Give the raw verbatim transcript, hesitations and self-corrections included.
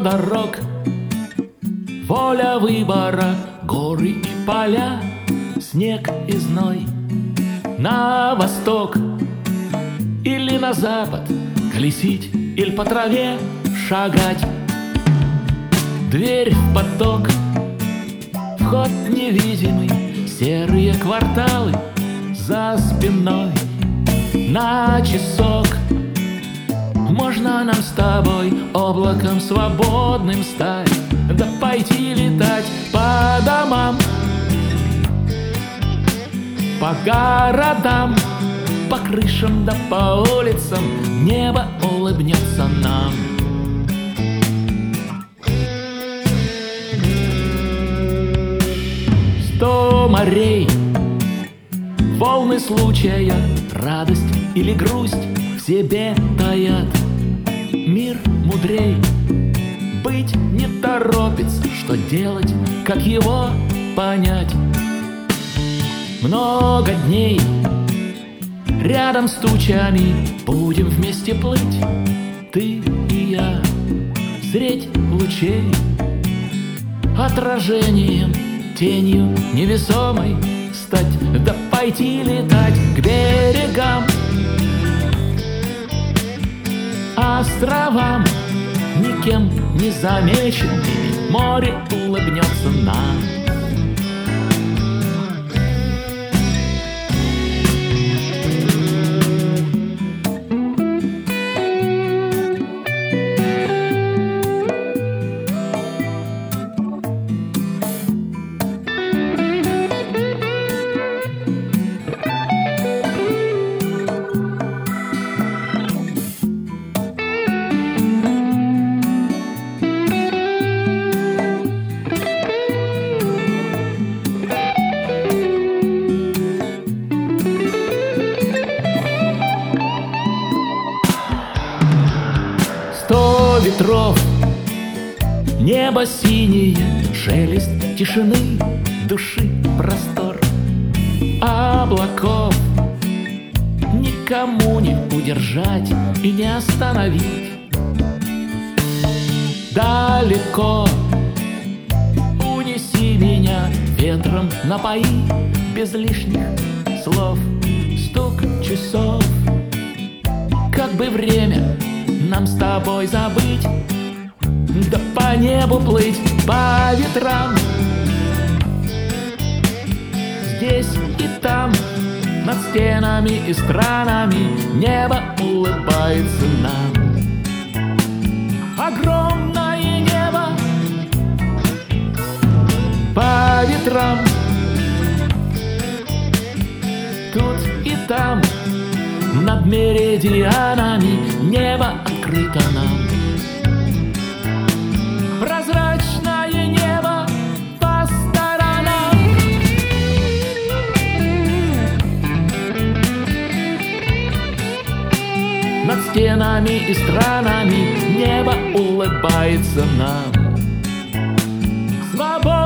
дорог, воля выбора, горы и поля, снег и зной. На восток или на запад, колесить или по траве шагать. Дверь в поток, вход невидимый, серые кварталы за спиной. На часок можно нам с тобой облаком свободным стать, да пойти летать по домам, по городам, по крышам да по улицам. Небо улыбнется нам. Сто морей, волны случая, радость или грусть в себе таят. Мир мудрей, быть не торопится, что делать, как его понять. Много дней рядом с тучами будем вместе плыть, ты и я, средь лучей, отражением, тенью невесомой стать, да пойти летать к берегам, островам, никем не замеченными. Море улыбнется нам. Сто ветров, небо синее, шелест тишины, души простор. Облаков никому не удержать и не остановить. Далеко унеси меня, ветром напои, без лишних слов. Стук часов, как бы время нам с тобой забыть, да по небу плыть, по ветрам. Здесь и там, над стенами и странами, небо улыбается нам. Огромное небо по ветрам, тут и там, над меридианами, небо открыто нам. Прозрачное небо по сторонам, над стенами и странами, небо улыбается нам. Свобода